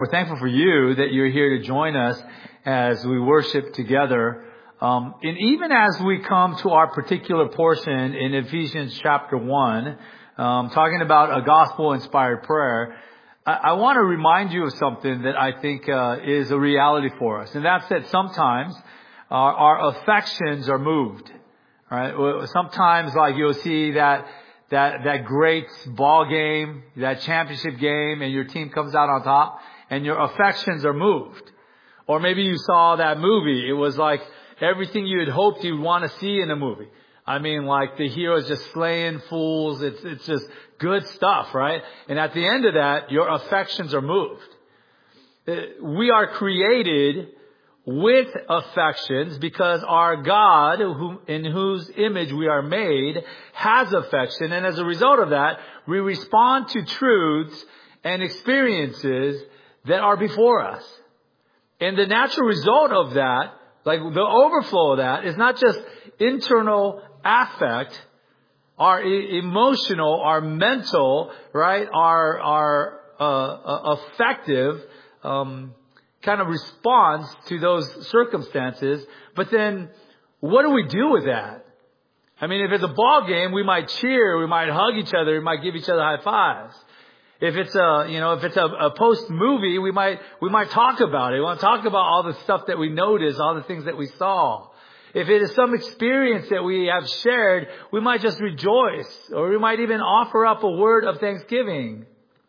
We're thankful for you that you're here to join us as we worship together. And even as we come to our particular portion in Ephesians chapter 1, talking about a gospel-inspired prayer, I want to remind you of something that I think is a reality for us. And that's that sometimes our affections are moved. Right? Sometimes like you'll see that great ball game, that championship game, and your team comes out on top, and your affections are moved. Or maybe you saw that movie. It was like everything you had hoped you'd want to see in a movie. I mean, like the hero is just slaying fools. It's just good stuff, right? And at the end of that, your affections are moved. We are created with affections because our God, in whose image we are made, has affection. And as a result of that, we respond to truths and experiences that are before us. And the natural result of that, like the overflow of that, is not just internal affect, our emotional, our mental, right, our affective kind of response to those circumstances. But then what do we do with that? I mean, if it's a ball game, we might cheer, we might hug each other, we might give each other high fives. If it's a post movie, we might talk about it. We want to talk about all the stuff that we noticed, all the things that we saw. If it is some experience that we have shared, we might just rejoice, or we might even offer up a word of thanksgiving.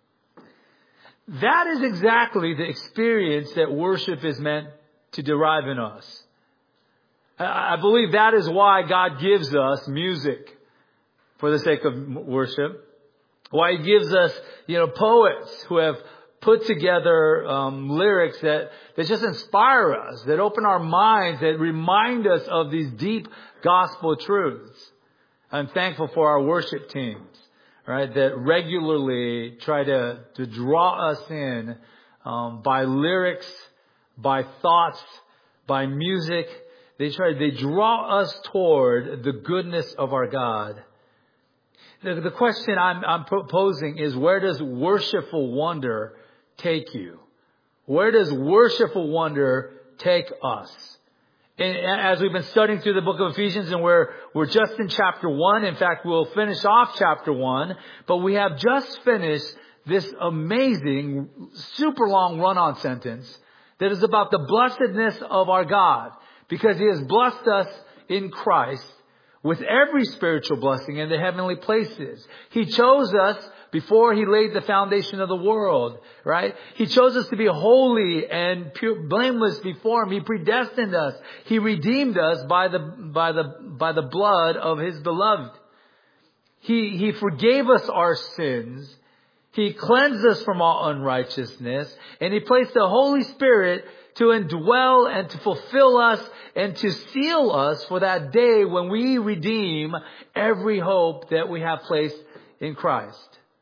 That is exactly the experience that worship is meant to derive in us. I believe that is why God gives us music for the sake of worship. Why He gives us, poets who have put together lyrics that just inspire us, that open our minds, that remind us of these deep gospel truths. I'm thankful for our worship teams, right, that regularly try to draw us in by lyrics, by thoughts, by music. They draw us toward the goodness of our God. The question I'm proposing is, where does worshipful wonder take you? Where does worshipful wonder take us? And as we've been studying through the book of Ephesians, and we're just in chapter 1. In fact, we'll finish off chapter 1. But we have just finished this amazing, super long run-on sentence that is about the blessedness of our God, because He has blessed us in Christ with every spiritual blessing in the heavenly places. He chose us before He laid the foundation of the world, right? He chose us to be holy and pure, blameless before Him. He predestined us. He redeemed us by the blood of His beloved. He forgave us our sins. He cleansed us from all unrighteousness, and He placed the Holy Spirit to indwell and to fulfill us and to seal us for that day when we redeem every hope that we have placed in Christ.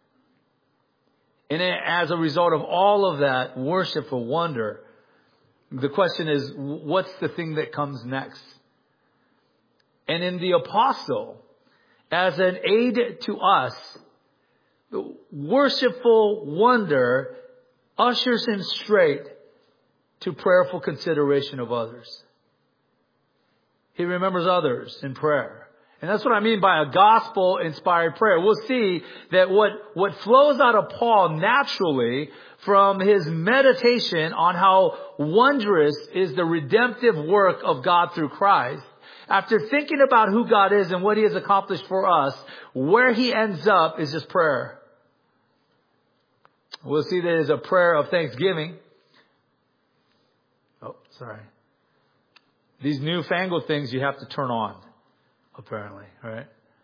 And as a result of all of that worshipful wonder, the question is, what's the thing that comes next? And in the apostle, as an aid to us, worshipful wonder ushers him straight to prayerful consideration of others. He remembers others in prayer. And that's what I mean by a gospel-inspired prayer. We'll see that what flows out of Paul naturally from his meditation on how wondrous is the redemptive work of God through Christ, after thinking about who God is and what He has accomplished for us, where he ends up is just prayer. We'll see that it is a prayer of thanksgiving. Oh, sorry. These newfangled things you have to turn on, apparently, right?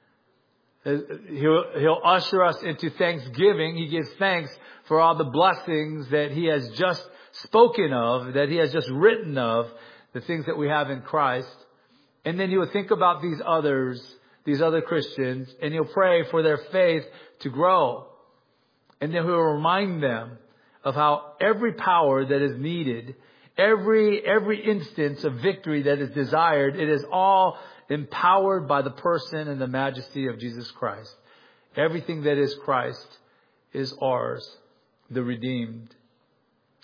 He'll usher us into thanksgiving. He gives thanks for all the blessings that He has just spoken of, that He has just written of, the things that we have in Christ. And then He'll think about these other Christians, and He'll pray for their faith to grow. And then He'll remind them of how every power that is needed, every instance of victory that is desired, it is all empowered by the person and the majesty of Jesus Christ. Everything that is Christ is ours, the redeemed.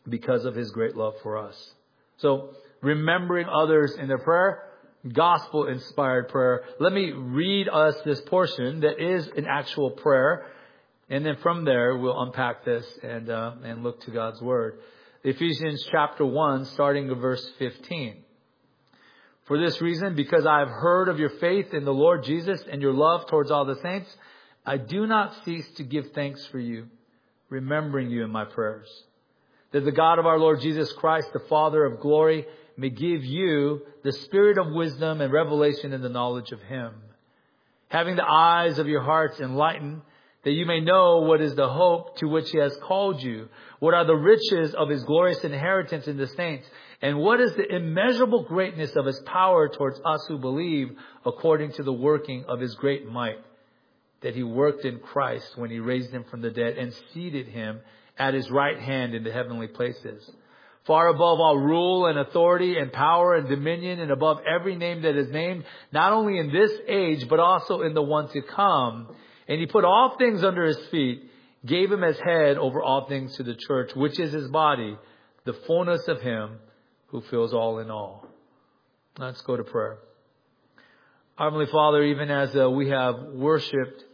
because of His great love for us. So, remembering others in their prayer, gospel-inspired prayer. Let me read us this portion that is an actual prayer. And then from there, we'll unpack this and look to God's Word. Ephesians chapter 1, starting at verse 15. For this reason, because I have heard of your faith in the Lord Jesus and your love towards all the saints, I do not cease to give thanks for you, remembering you in my prayers. That the God of our Lord Jesus Christ, the Father of glory, may give you the spirit of wisdom and revelation in the knowledge of Him. Having the eyes of your hearts enlightened, that you may know what is the hope to which He has called you, what are the riches of His glorious inheritance in the saints, and what is the immeasurable greatness of His power towards us who believe, according to the working of His great might, that He worked in Christ when He raised Him from the dead and seated Him at His right hand in the heavenly places, far above all rule and authority and power and dominion, and above every name that is named, not only in this age, but also in the one to come. And He put all things under His feet, gave Him as head over all things to the church, which is His body, the fullness of Him who fills all in all. Let's go to prayer. Our Heavenly Father, even as we have worshipped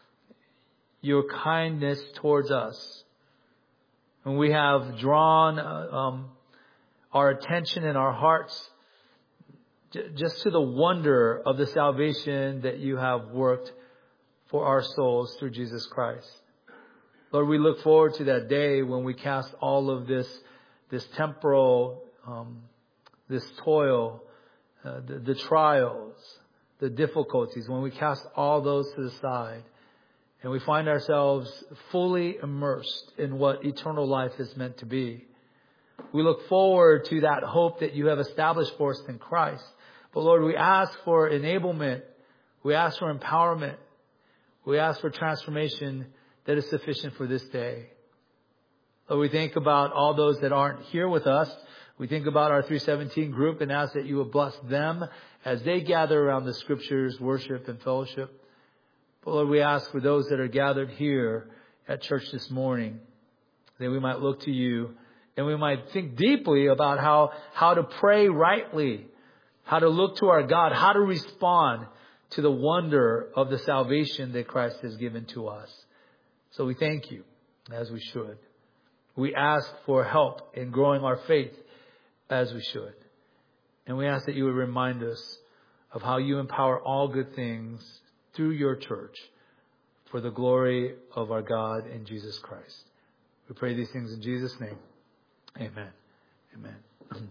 your kindness towards us, and we have drawn our attention and our hearts just to the wonder of the salvation that you have worked for our souls through Jesus Christ. Lord, we look forward to that day when we cast all of this temporal, this toil, the trials, the difficulties, when we cast all those to the side and we find ourselves fully immersed in what eternal life is meant to be. We look forward to that hope that you have established for us in Christ. But Lord, we ask for enablement. We ask for empowerment. We ask for transformation that is sufficient for this day. Lord, we think about all those that aren't here with us. We think about our 317 group and ask that you will bless them as they gather around the Scriptures, worship and fellowship. But Lord, we ask for those that are gathered here at church this morning, that we might look to you and we might think deeply about how to pray rightly, how to look to our God, how to respond to the wonder of the salvation that Christ has given to us. So we thank you, as we should. We ask for help in growing our faith, as we should. And we ask that you would remind us of how you empower all good things through your church for the glory of our God in Jesus Christ. We pray these things in Jesus' name. Amen. Amen.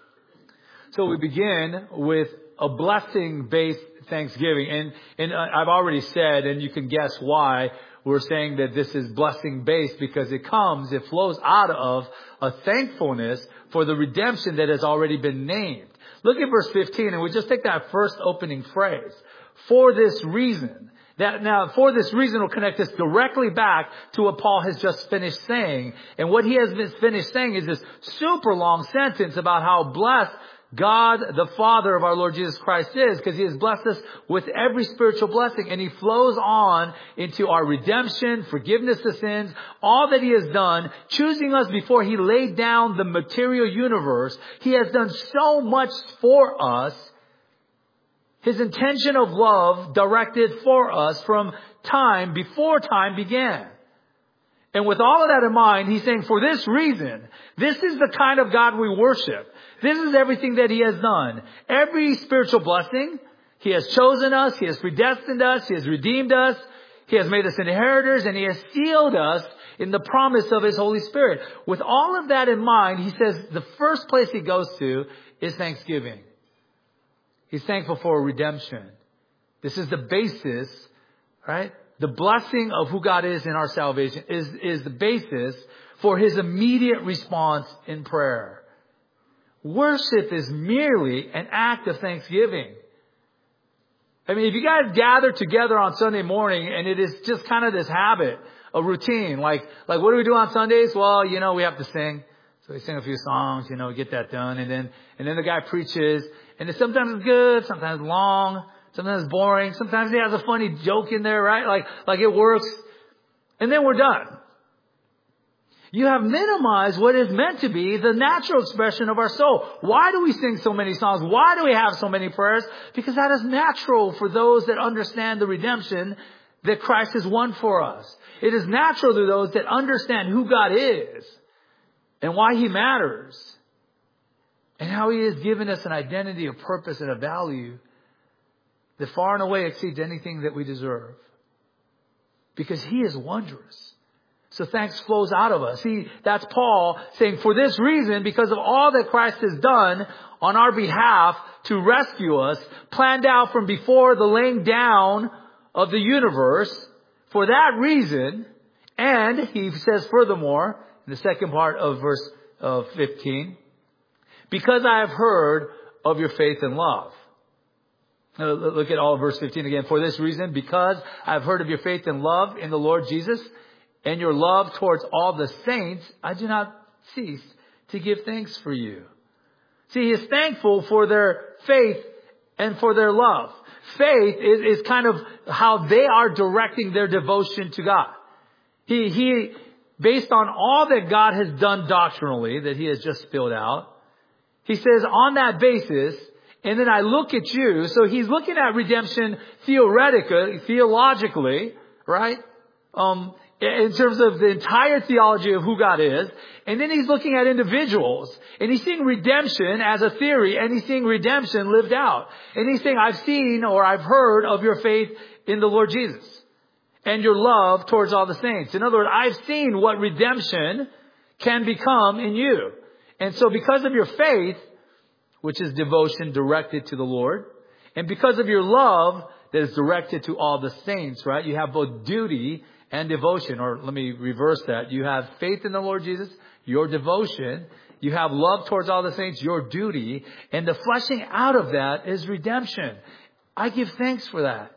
So we begin with a blessing-based Thanksgiving. And I've already said, and you can guess why, we're saying that this is blessing-based, because it flows out of a thankfulness for the redemption that has already been named. Look at verse 15, and we just take that first opening phrase. For this reason. For this reason will connect us directly back to what Paul has just finished saying. And what he has been finished saying is this super long sentence about how blessed God, the Father of our Lord Jesus Christ is, because He has blessed us with every spiritual blessing. And He flows on into our redemption, forgiveness of sins, all that He has done, choosing us before He laid down the material universe. He has done so much for us. His intention of love directed for us from time before time began. And with all of that in mind, He's saying, for this reason, this is the kind of God we worship. This is everything that He has done. Every spiritual blessing, He has chosen us, He has predestined us, He has redeemed us, He has made us inheritors, and He has sealed us in the promise of His Holy Spirit. With all of that in mind, He says the first place He goes to is thanksgiving. He's thankful for redemption. This is the basis, right? The blessing of who God is in our salvation is the basis for His immediate response in prayer. Worship is merely an act of thanksgiving. I mean, if you guys gather together on Sunday morning and it is just kind of this habit, a routine, like what do we do on Sundays? Well, we have to sing. So we sing a few songs, get that done. And then the guy preaches. And sometimes it's good, sometimes long, sometimes it's boring, sometimes he has a funny joke in there, right? Like it works. And then we're done. You have minimized what is meant to be the natural expression of our soul. Why do we sing so many songs? Why do we have so many prayers? Because that is natural for those that understand the redemption that Christ has won for us. It is natural to those that understand who God is and why He matters and how He has given us an identity, a purpose, and a value that far and away exceeds anything that we deserve. Because He is wondrous. So thanks flows out of us. That's Paul saying, for this reason, because of all that Christ has done on our behalf to rescue us, planned out from before the laying down of the universe, for that reason, and he says furthermore, in the second part of verse 15, because I have heard of your faith and love. Now, look at all of verse 15 again. For this reason, because I have heard of your faith and love in the Lord Jesus, and your love towards all the saints, I do not cease to give thanks for you. See, he is thankful for their faith and for their love. Faith is kind of how they are directing their devotion to God. He, based on all that God has done doctrinally, that he has just spilled out, he says, on that basis, and then I look at you. So he's looking at redemption theologically, right? In terms of the entire theology of who God is. And then he's looking at individuals. And he's seeing redemption as a theory. And he's seeing redemption lived out. And he's saying, I've seen or I've heard of your faith in the Lord Jesus. And your love towards all the saints. In other words, I've seen what redemption can become in you. And so because of your faith, which is devotion directed to the Lord, and because of your love that is directed to all the saints, right? You have both duty and devotion, or let me reverse that. You have faith in the Lord Jesus, your devotion. You have love towards all the saints, your duty. And the fleshing out of that is redemption. I give thanks for that.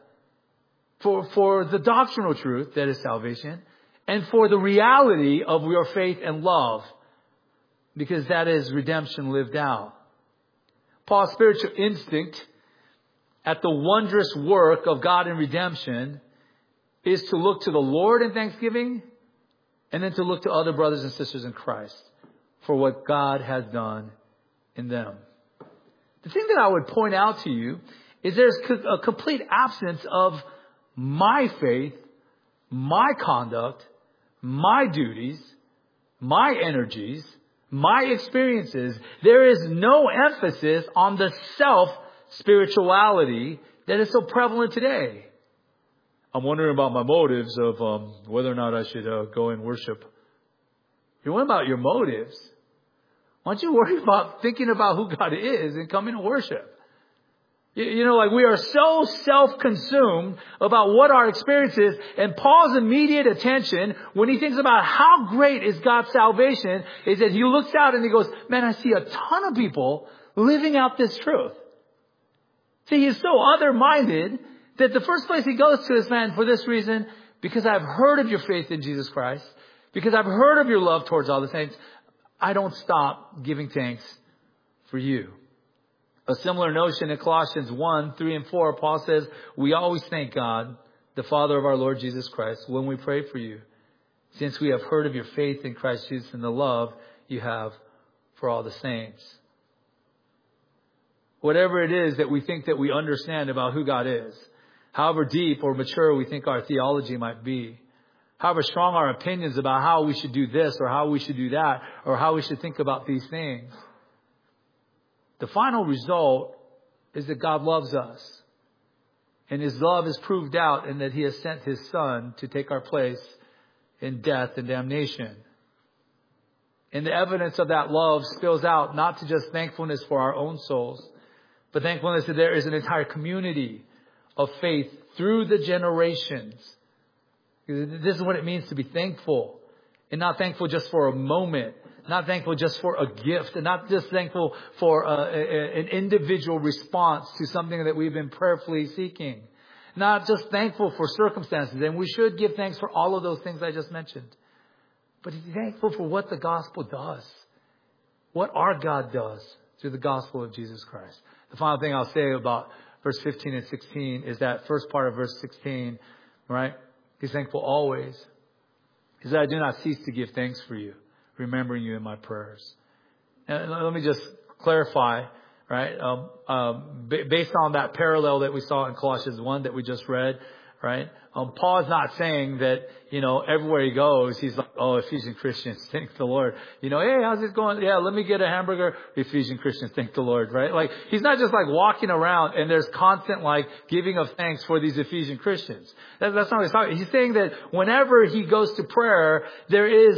For the doctrinal truth that is salvation. And for the reality of your faith and love. Because that is redemption lived out. Paul's spiritual instinct at the wondrous work of God in redemption is to look to the Lord in thanksgiving and then to look to other brothers and sisters in Christ for what God has done in them. The thing that I would point out to you is there's a complete absence of my faith, my conduct, my duties, my energies, my experiences. There is no emphasis on the self-spirituality that is so prevalent today. I'm wondering about my motives of whether or not I should go and worship. You're wondering about your motives. Why don't you worry about thinking about who God is and coming to worship? You know, like we are so self-consumed about what our experience is. And Paul's immediate attention when he thinks about how great is God's salvation is that he looks out and he goes, man, I see a ton of people living out this truth. See, he's so other-minded that the first place he goes to is, man, for this reason, because I've heard of your faith in Jesus Christ, because I've heard of your love towards all the saints, I don't stop giving thanks for you. A similar notion in Colossians 1, 3, and 4, Paul says, we always thank God, the Father of our Lord Jesus Christ, when we pray for you, since we have heard of your faith in Christ Jesus and the love you have for all the saints. Whatever it is that we think that we understand about who God is, however deep or mature we think our theology might be, however strong our opinions about how we should do this or how we should do that or how we should think about these things, the final result is that God loves us. And His love is proved out in that He has sent His Son to take our place in death and damnation. And the evidence of that love spills out not to just thankfulness for our own souls, but thankfulness that there is an entire community of faith through the generations. This is what it means to be thankful. And not thankful just for a moment. Not thankful just for a gift. And not just thankful for an individual response to something that we've been prayerfully seeking. Not just thankful for circumstances. And we should give thanks for all of those things I just mentioned. But thankful for what the gospel does. What our God does through the gospel of Jesus Christ. The final thing I'll say about verse 15 and 16 is that first part of verse 16, right? He's thankful always. He said, I do not cease to give thanks for you. remembering you in my prayers. And let me just clarify, right? Based on that parallel that we saw in Colossians 1 that we just read, right? Paul is not saying that, everywhere he goes, he's like, oh, Ephesian Christians, thank the Lord. Hey, how's it going? Yeah, let me get a hamburger. Ephesian Christians, thank the Lord, right? Like, he's not just like walking around and there's constant like giving of thanks for these Ephesian Christians. That's not what he's talking. He's saying that whenever he goes to prayer, there is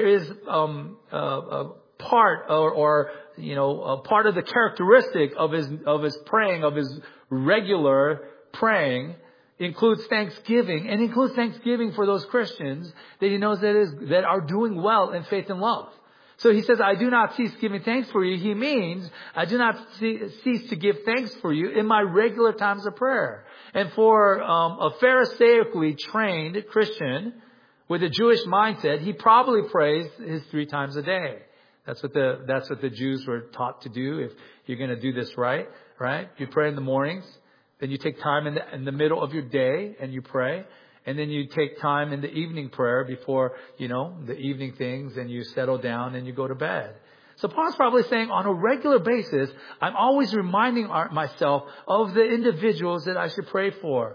a part or a part of the characteristic of his praying, of his regular praying, includes thanksgiving, and includes thanksgiving for those Christians that he knows that are doing well in faith and love. So he says, I do not cease giving thanks for you. He means, I do not cease to give thanks for you in my regular times of prayer. And for a Pharisaical trained Christian with a Jewish mindset, he probably prays his 3 times a day. That's what the Jews were taught to do. If you're going to do this right? You pray in the mornings. Then you take time in the middle of your day and you pray. And then you take time in the evening prayer before, the evening things, and you settle down and you go to bed. So Paul's probably saying on a regular basis, I'm always reminding myself of the individuals that I should pray for.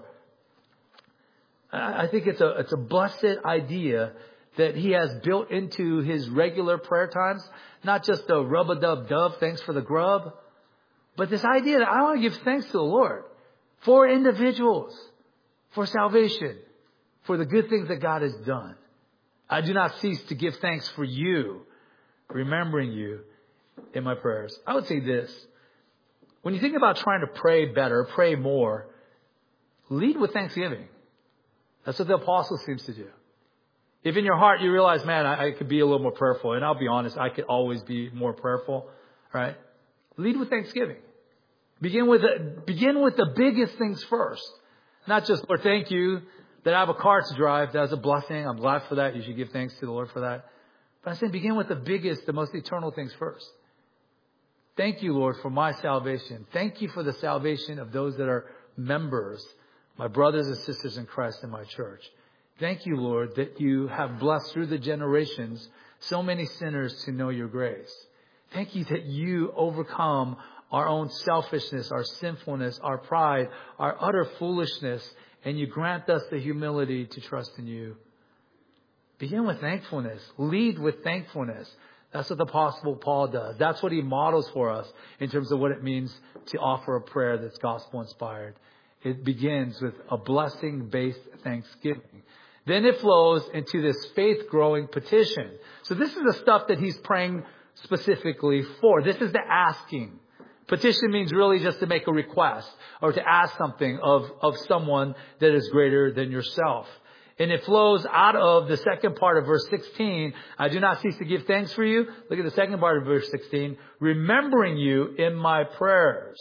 I think it's a blessed idea that he has built into his regular prayer times. Not just the rub-a-dub-dub, thanks for the grub. But this idea that I want to give thanks to the Lord. For individuals, for salvation, for the good things that God has done. I do not cease to give thanks for you, remembering you in my prayers. I would say this. When you think about trying to pray better, pray more, lead with thanksgiving. That's what the apostle seems to do. If in your heart you realize, man, I could be a little more prayerful, and I'll be honest, I could always be more prayerful, right? Lead with thanksgiving. Begin with the biggest things first. Not just, Lord, thank you that I have a car to drive. That's a blessing. I'm glad for that. You should give thanks to the Lord for that. But I say begin with the biggest, the most eternal things first. Thank you, Lord, for my salvation. Thank you for the salvation of those that are members, my brothers and sisters in Christ in my church. Thank you, Lord, that you have blessed through the generations so many sinners to know your grace. Thank you that you overcome our own selfishness, our sinfulness, our pride, our utter foolishness, and you grant us the humility to trust in you. Begin with thankfulness. Lead with thankfulness. That's what the Apostle Paul does. That's what he models for us in terms of what it means to offer a prayer that's gospel-inspired. It begins with a blessing-based thanksgiving. Then it flows into this faith-growing petition. So this is the stuff that he's praying specifically for. This is the asking. Petition means really just to make a request or to ask something of someone that is greater than yourself. And it flows out of the second part of verse 16. I do not cease to give thanks for you. Look at the second part of verse 16. Remembering you in my prayers.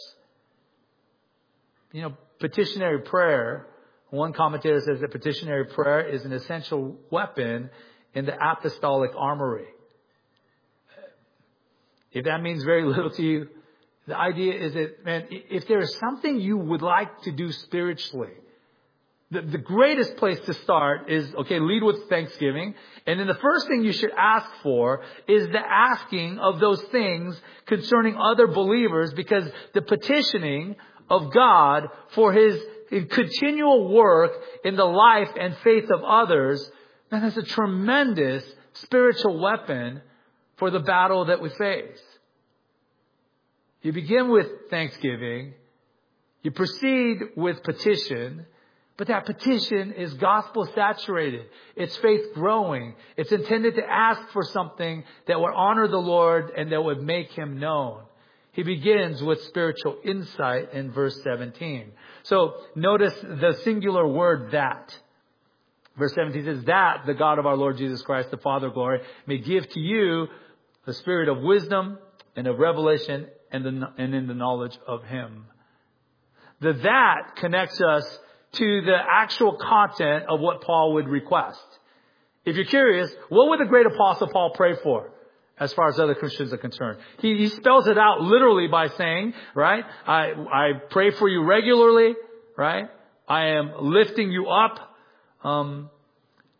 Petitionary prayer. One commentator says that petitionary prayer is an essential weapon in the apostolic armory. If that means very little to you, the idea is that, man, if there is something you would like to do spiritually, the greatest place to start is, lead with thanksgiving. And then the first thing you should ask for is the asking of those things concerning other believers, because the petitioning of God for his continual work in the life and faith of others, man, that's a tremendous spiritual weapon for the battle that we face. You begin with thanksgiving. You proceed with petition. But that petition is gospel saturated. It's faith growing. It's intended to ask for something that would honor the Lord and that would make him known. He begins with spiritual insight in verse 17. So notice the singular word that. Verse 17 says, that the God of our Lord Jesus Christ, the Father of glory, may give to you the spirit of wisdom and of revelation and in the knowledge of him. The that connects us to the actual content of what Paul would request. If you're curious, what would the great apostle Paul pray for as far as other Christians are concerned? He spells it out literally by saying, right, I pray for you regularly, right? I am lifting you up.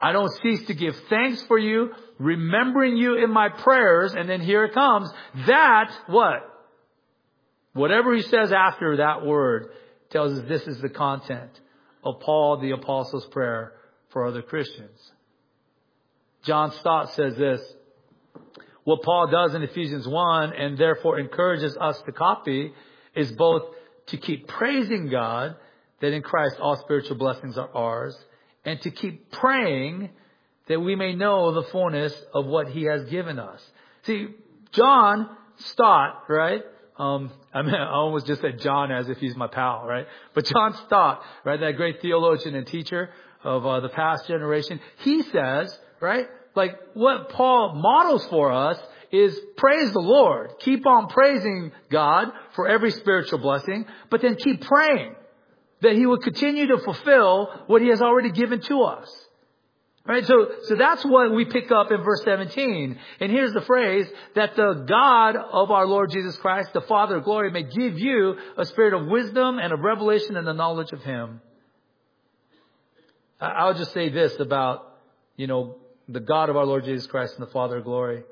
I don't cease to give thanks for you, remembering you in my prayers. And then here it comes. That, what? Whatever he says after that word tells us this is the content of Paul the Apostle's prayer for other Christians. John Stott says this. What Paul does in Ephesians 1 and therefore encourages us to copy is both to keep praising God that in Christ all spiritual blessings are ours, and to keep praying that we may know the fullness of what he has given us. See, John Stott, right? I almost just said John as if he's my pal, right? But John Stott, right? That great theologian and teacher of the past generation. He says, right? Like what Paul models for us is praise the Lord. Keep on praising God for every spiritual blessing, but then keep praying that he will continue to fulfill what he has already given to us. Right? So that's what we pick up in verse 17. And here's the phrase, that the God of our Lord Jesus Christ, the Father of glory, may give you a spirit of wisdom and of revelation and the knowledge of him. I'll just say this about, the God of our Lord Jesus Christ and the Father of glory.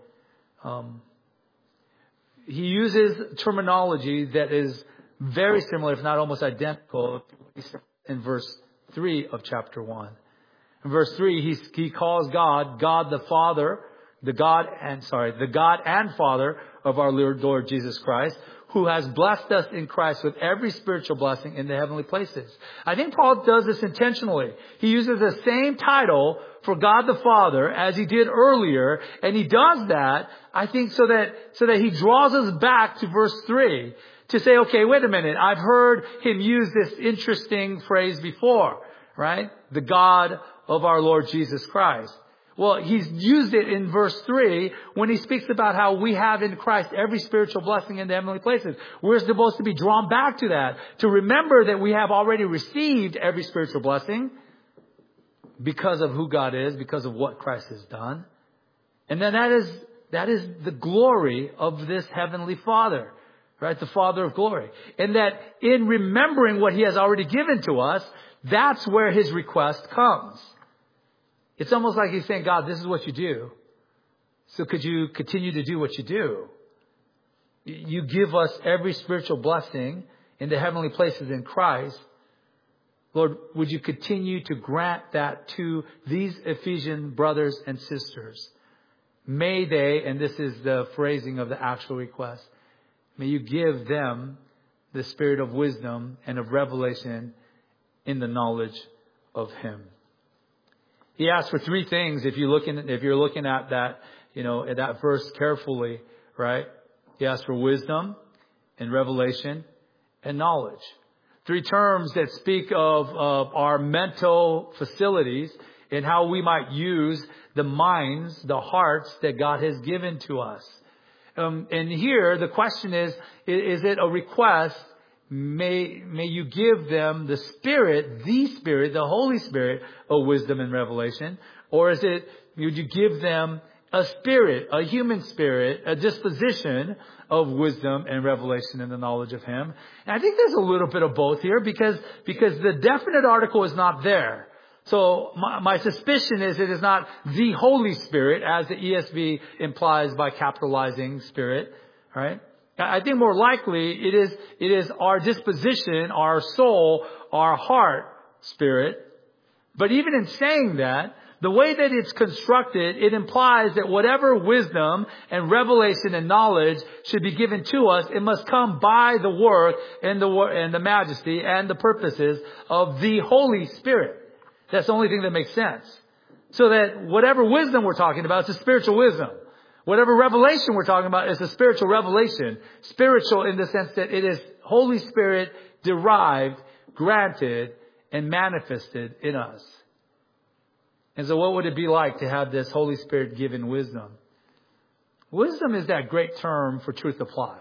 He uses terminology that is very similar, if not almost identical, in verse 3 of chapter 1. In verse 3, he calls God the Father, the God and Father of our Lord Jesus Christ, who has blessed us in Christ with every spiritual blessing in the heavenly places. I think Paul does this intentionally. He uses the same title for God the Father as he did earlier, and he does that, I think, so that he draws us back to verse 3 to say, okay, wait a minute, I've heard him use this interesting phrase before, right? The God of our Lord Jesus Christ. Well, he's used it in verse 3 when he speaks about how we have in Christ every spiritual blessing in the heavenly places. We're supposed to be drawn back to that, to remember that we have already received every spiritual blessing because of who God is, because of what Christ has done. And then that is the glory of this heavenly Father, right? The Father of glory. And that in remembering what he has already given to us, that's where his request comes. It's almost like he's saying, God, this is what you do. So could you continue to do what you do? You give us every spiritual blessing in the heavenly places in Christ. Lord, would you continue to grant that to these Ephesian brothers and sisters? May they, and this is the phrasing of the actual request, may you give them the spirit of wisdom and of revelation in the knowledge of him. He asks for three things. If you're looking at that, at that verse carefully, right? He asks for wisdom and revelation and knowledge. Three terms that speak of our mental facilities and how we might use the minds, the hearts that God has given to us. And here the question is it a request? May you give them the Spirit, the Holy Spirit of wisdom and revelation? Or would you give them a spirit, a human spirit, a disposition of wisdom and revelation and the knowledge of him? And I think there's a little bit of both here because the definite article is not there. So my suspicion is it is not the Holy Spirit, as the ESV implies by capitalizing Spirit, right? I think more likely it is our disposition, our soul, our heart, spirit. But even in saying that, the way that it's constructed, it implies that whatever wisdom and revelation and knowledge should be given to us, it must come by the work and the majesty and the purposes of the Holy Spirit. That's the only thing that makes sense. So that whatever wisdom we're talking about, it's a spiritual wisdom. Whatever revelation we're talking about is a spiritual revelation. Spiritual in the sense that it is Holy Spirit derived, granted, and manifested in us. And so what would it be like to have this Holy Spirit given wisdom? Wisdom is that great term for truth applied.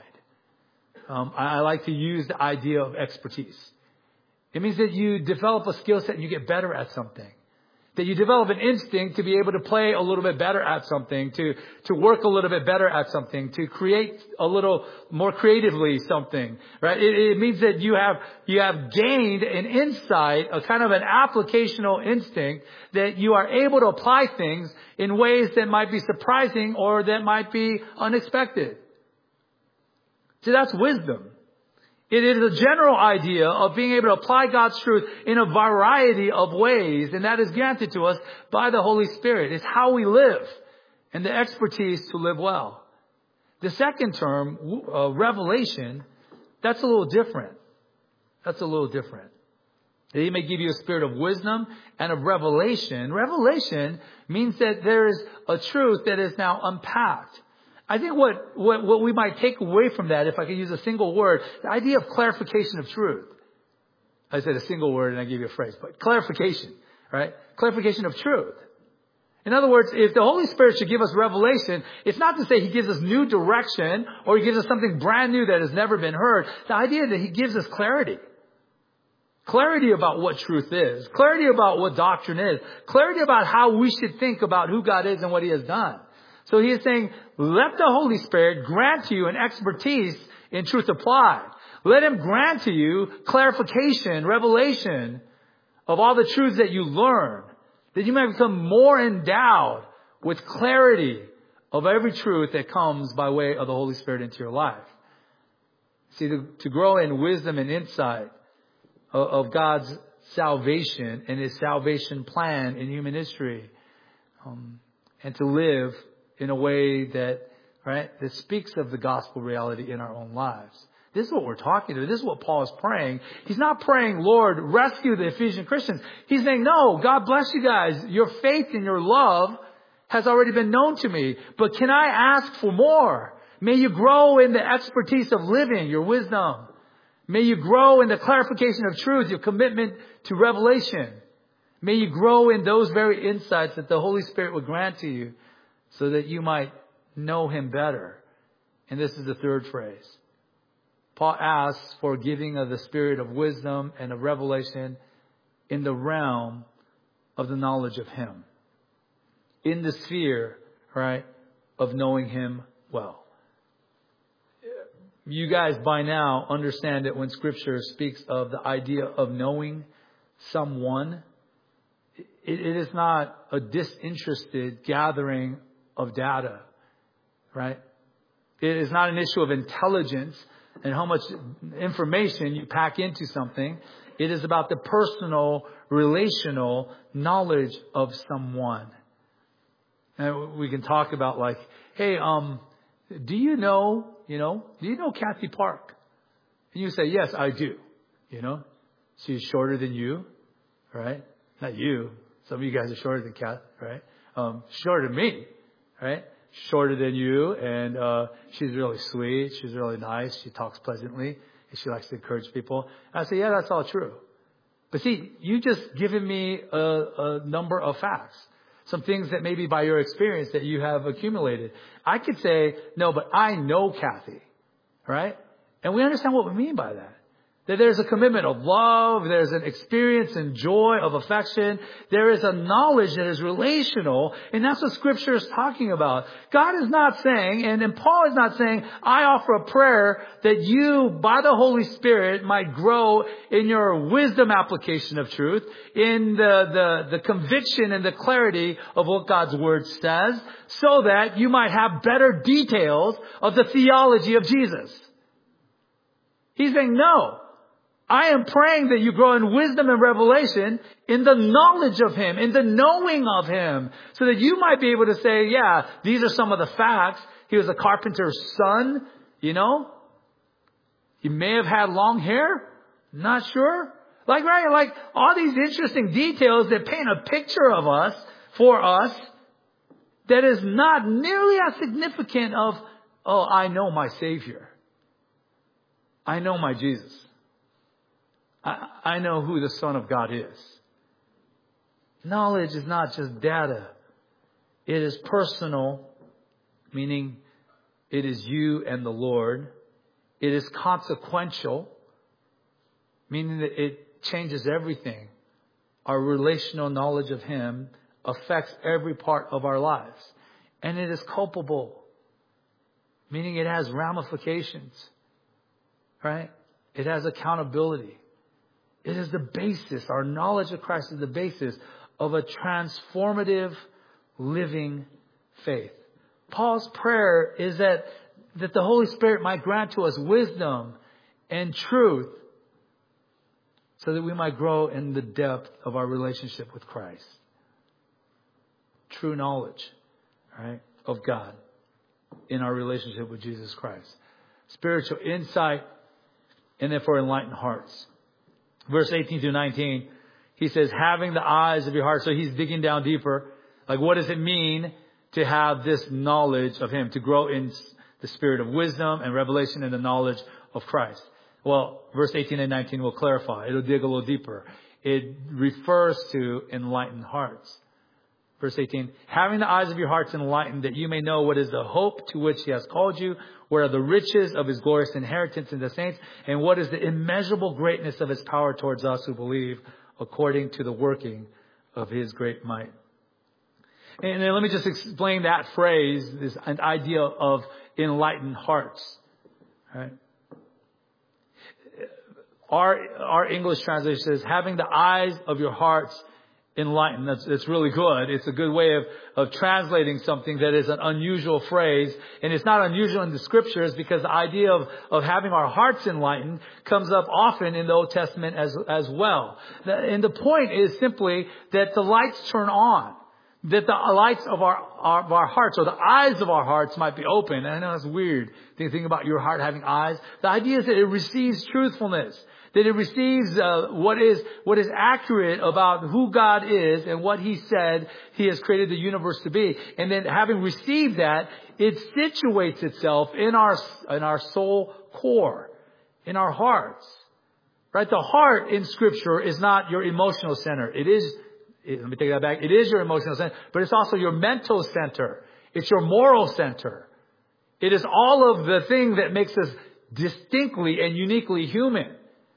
I like to use the idea of expertise. It means that you develop a skill set and you get better at something. That you develop an instinct to be able to play a little bit better at something, to work a little bit better at something, to create a little more creatively something, right? It means that you have gained an insight, a kind of an applicational instinct that you are able to apply things in ways that might be surprising or that might be unexpected. So that's wisdom. It is a general idea of being able to apply God's truth in a variety of ways, and that is granted to us by the Holy Spirit. It's how we live and the expertise to live well. The second term, revelation, that's a little different. That's a little different. He may give you a spirit of wisdom and of revelation. Revelation means that there is a truth that is now unpacked. I think what we might take away from that, if I could use a single word, the idea of clarification of truth. I said a single word and I gave you a phrase, but clarification, right? Clarification of truth. In other words, if the Holy Spirit should give us revelation, it's not to say He gives us new direction or He gives us something brand new that has never been heard. The idea that He gives us clarity. Clarity about what truth is. Clarity about what doctrine is. Clarity about how we should think about who God is and what He has done. So He is saying, let the Holy Spirit grant to you an expertise in truth applied. Let Him grant to you clarification, revelation of all the truths that you learn, that you may become more endowed with clarity of every truth that comes by way of the Holy Spirit into your life. See, to grow in wisdom and insight of God's salvation and His salvation plan in human history, and to live in a way that speaks of the gospel reality in our own lives. This is what we're talking about. This is what Paul is praying. He's not praying, Lord, rescue the Ephesian Christians. He's saying, no, God bless you guys. Your faith and your love has already been known to me. But can I ask for more? May you grow in the expertise of living, your wisdom. May you grow in the clarification of truth, your commitment to revelation. May you grow in those very insights that the Holy Spirit will grant to you, so that you might know Him better. And this is the third phrase. Paul asks for giving of the spirit of wisdom and of revelation in the realm of the knowledge of Him. In the sphere, of knowing Him well. You guys by now understand that when Scripture speaks of the idea of knowing someone, it is not a disinterested gathering of data, right? It is not an issue of intelligence and how much information you pack into something. It is about the personal, relational knowledge of someone. And we can talk about like, hey, do you know Kathy Park? And you say, yes, I do. She's shorter than you, right? Not you. Some of you guys are shorter than Kath, right? Shorter than me. Right? Shorter than you, and she's really sweet. She's really nice. She talks pleasantly, and she likes to encourage people. And I say, yeah, that's all true. But see, you just given me a number of facts, some things that maybe by your experience that you have accumulated. I could say, no, but I know Kathy, right? And we understand what we mean by that. That there's a commitment of love, there's an experience and joy of affection, there is a knowledge that is relational, and that's what Scripture is talking about. God is not saying, and Paul is not saying, I offer a prayer that you, by the Holy Spirit, might grow in your wisdom application of truth, in the conviction and the clarity of what God's Word says, so that you might have better details of the theology of Jesus. He's saying, no. I am praying that you grow in wisdom and revelation in the knowledge of Him, in the knowing of Him, so that you might be able to say, yeah, these are some of the facts. He was a carpenter's son, He may have had long hair. Not sure. Like all these interesting details that paint a picture of us, for us, that is not nearly as significant of, oh, I know my Savior. I know my Jesus. I know who the Son of God is. Knowledge is not just data. It is personal, meaning it is you and the Lord. It is consequential, meaning that it changes everything our relational knowledge of Him affects every part of our lives. And it is culpable, meaning it has ramifications, right? It has accountability. It is the basis. Our knowledge of Christ is the basis of a transformative living faith. Paul's prayer is that the Holy Spirit might grant to us wisdom and truth so that we might grow in the depth of our relationship with Christ. True knowledge, right, of God in our relationship with Jesus Christ. Spiritual insight, and then for enlightened hearts. Verse 18 through 19, he says, having the eyes of your heart. So he's digging down deeper. Like, what does it mean to have this knowledge of Him, to grow in the spirit of wisdom and revelation and the knowledge of Christ? Well, verse 18 and 19 will clarify. It'll dig a little deeper. It refers to enlightened hearts. Verse 18, having the eyes of your hearts enlightened, that you may know what is the hope to which He has called you, what are the riches of His glorious inheritance in the saints, and what is the immeasurable greatness of His power towards us who believe, according to the working of His great might. And then let me just explain that phrase, this idea of enlightened hearts. Right? Our English translation says, having the eyes of your hearts enlightened. That's really good. It's a good way of translating something that is an unusual phrase. And it's not unusual in the Scriptures because the idea of having our hearts enlightened comes up often in the Old Testament as well. And the point is simply that the lights turn on. That the lights of our hearts, or the eyes of our hearts, might be open. And I know it's weird to think about your heart having eyes. The idea is that it receives truthfulness. That it receives what is accurate about who God is and what He said He has created the universe to be. And then having received that, it situates itself in our soul core, in our hearts. Right? The heart in Scripture is not your emotional center. Let me take that back. It is your emotional center, but it's also your mental center. It's your moral center. It is all of the thing that makes us distinctly and uniquely human.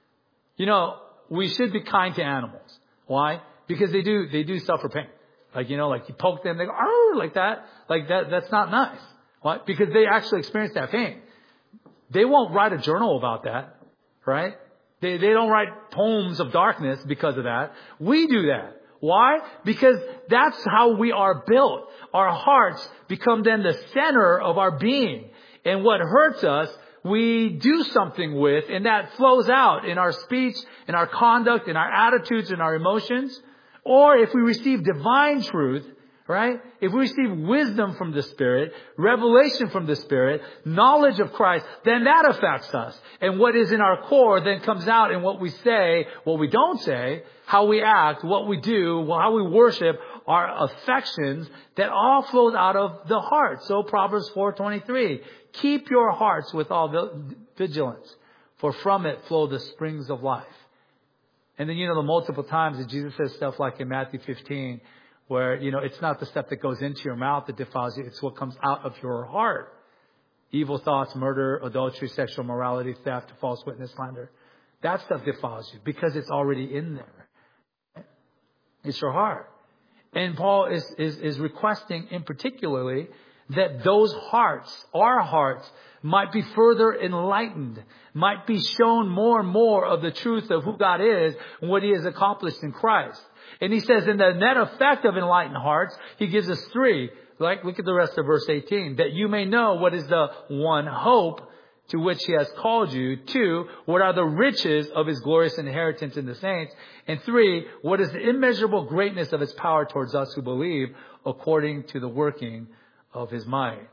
You know, we should be kind to animals. Why? Because they do suffer pain. Like, you you poke them, they go, "Arr!" like that. Like that's not nice. Why? Because they actually experience that pain. They won't write a journal about that, right? They don't write poems of darkness because of that. We do that. Why? Because that's how we are built. Our hearts become then the center of our being. And what hurts us, we do something with, and that flows out in our speech, in our conduct, in our attitudes, in our emotions. Or if we receive divine truth, right? If we receive wisdom from the Spirit, revelation from the Spirit, knowledge of Christ, then that affects us. And what is in our core then comes out in what we say, what we don't say, how we act, what we do, how we worship, our affections, that all flows out of the heart. So Proverbs 4:23, keep your hearts with all vigilance, for from it flow the springs of life. And then, the multiple times that Jesus says stuff like in Matthew 15, where, it's not the stuff that goes into your mouth that defiles you. It's what comes out of your heart. Evil thoughts, murder, adultery, sexual immorality, theft, false witness, slander. That stuff defiles you because it's already in there. It's your heart. And Paul is requesting in particularly that those hearts, our hearts, might be further enlightened, might be shown more and more of the truth of who God is and what He has accomplished in Christ. And he says in the net effect of enlightened hearts, he gives us three. Look at the rest of verse 18. That you may know what is the one hope to which He has called you. 2, what are the riches of His glorious inheritance in the saints. And 3, what is the immeasurable greatness of His power towards us who believe, according to the working of His might.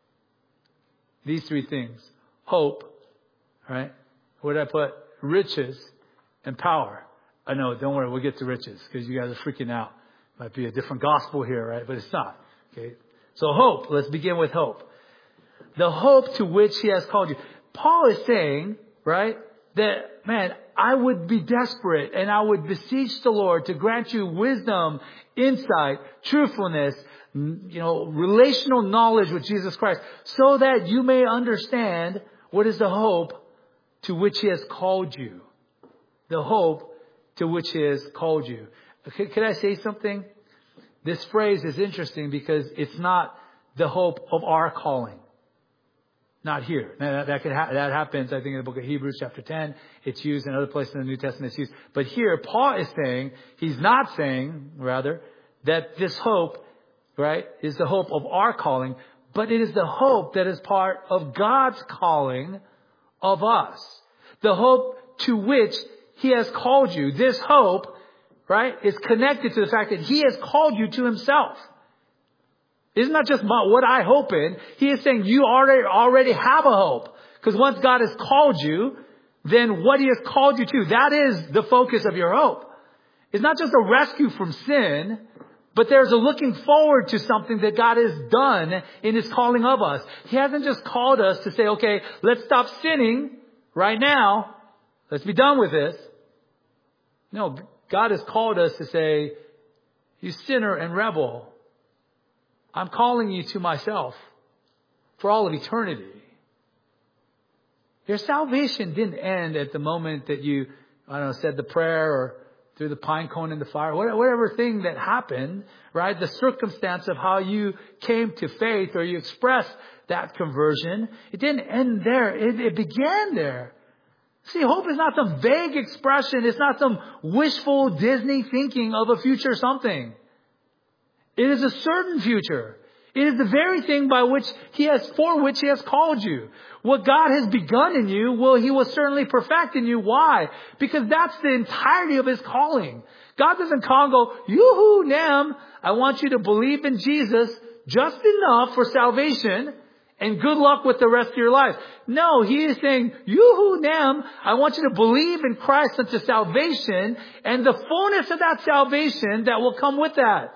These three things. Hope, right? What did I put? Riches and power. I know, don't worry, we'll get to riches because you guys are freaking out. Might be a different gospel here, right? But it's not. Okay. So hope, let's begin with hope. The hope to which He has called you. Paul is saying, right, that, man, I would be desperate and I would beseech the Lord to grant you wisdom, insight, truthfulness, relational knowledge with Jesus Christ, so that you may understand what is the hope to which He has called you. The hope to which He has called you. Could I say something? This phrase is interesting because it's not the hope of our calling. Not here. Now, that happens, I think, in the book of Hebrews chapter 10. It's used in other places in the New Testament. It's used. But here, Paul is saying, he's not saying, rather, that this hope, right, is the hope of our calling, but it is the hope that is part of God's calling of us. The hope to which He has called you. This hope, right, is connected to the fact that He has called you to Himself. It's not just what I hope in. He is saying you already have a hope. Because once God has called you, then what He has called you to, that is the focus of your hope. It's not just a rescue from sin, but there's a looking forward to something that God has done in His calling of us. He hasn't just called us to say, okay, let's stop sinning right now. Let's be done with this. No, God has called us to say, you sinner and rebel, I'm calling you to myself for all of eternity. Your salvation didn't end at the moment that you, said the prayer or threw the pine cone in the fire, whatever thing that happened, right? The circumstance of how you came to faith or you expressed that conversion, it didn't end there. It began there. See, hope is not some vague expression. It's not some wishful Disney thinking of a future something. It is a certain future. It is the very thing for which He has called you. What God has begun in you, He will certainly perfect in you. Why? Because that's the entirety of His calling. God doesn't call and go, yoo-hoo, Nam, I want you to believe in Jesus just enough for salvation and good luck with the rest of your life. No, He is saying, yoo-hoo, Nam, I want you to believe in Christ unto salvation and the fullness of that salvation that will come with that.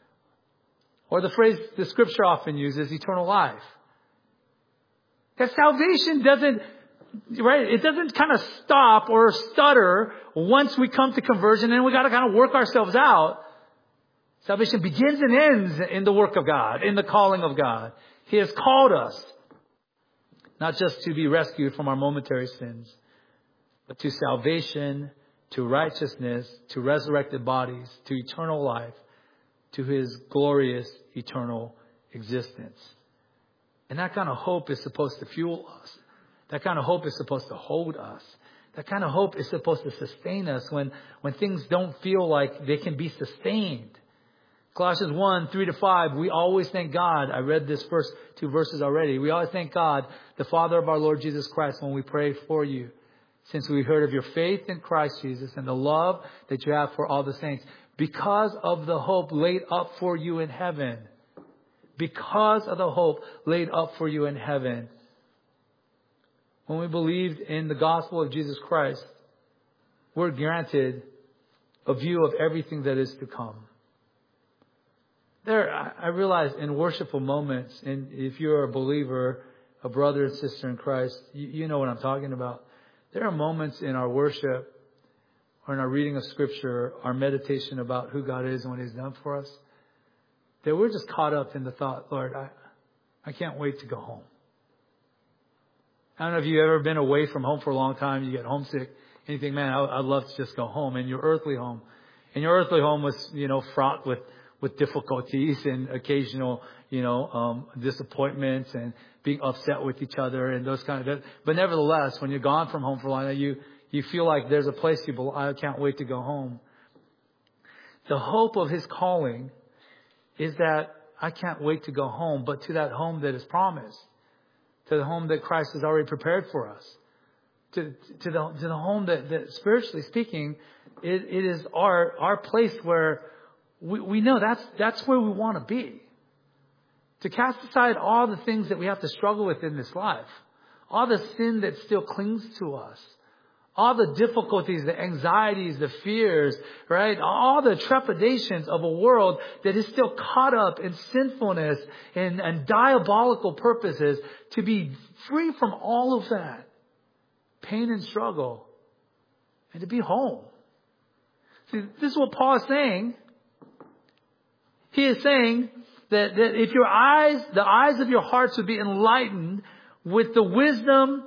Or the phrase the Scripture often uses, eternal life. That salvation doesn't kind of stop or stutter once we come to conversion and we got to kind of work ourselves out. Salvation begins and ends in the work of God, in the calling of God. He has called us not just to be rescued from our momentary sins, but to salvation, to righteousness, to resurrected bodies, to eternal life, to His glorious eternal existence. And that kind of hope is supposed to fuel us. That kind of hope is supposed to hold us. That kind of hope is supposed to sustain us when things don't feel like they can be sustained. Colossians 1:3-5, we always thank God. I read this first 2 verses already. We always thank God, the Father of our Lord Jesus Christ, when we pray for you, since we heard of your faith in Christ Jesus and the love that you have for all the saints, because of the hope laid up for you in heaven. Because of the hope laid up for you in heaven. When we believed in the gospel of Jesus Christ, we're granted a view of everything that is to come. I realize in worshipful moments, and if you're a believer, a brother and sister in Christ, you know what I'm talking about. There are moments in our worship or in our reading of Scripture, our meditation about who God is and what He's done for us, that we're just caught up in the thought, Lord, I can't wait to go home. I don't know if you've ever been away from home for a long time, you get homesick, and you think, man, I'd love to just go home. And your earthly home. And your earthly home was, fraught with difficulties and occasional, disappointments and being upset with each other and those kind of. But nevertheless, when you're gone from home for a long time, you feel like there's a place you belong. I can't wait to go home. The hope of His calling is that I can't wait to go home, but to that home that is promised, to the home that Christ has already prepared for us, to the home that spiritually speaking, it is our place where we know that's where we want to be. To cast aside all the things that we have to struggle with in this life, all the sin that still clings to us, all the difficulties, the anxieties, the fears, right? All the trepidations of a world that is still caught up in sinfulness and diabolical purposes, to be free from all of that pain and struggle and to be home. See, this is what Paul is saying. He is saying that if the eyes of your hearts would be enlightened with the wisdom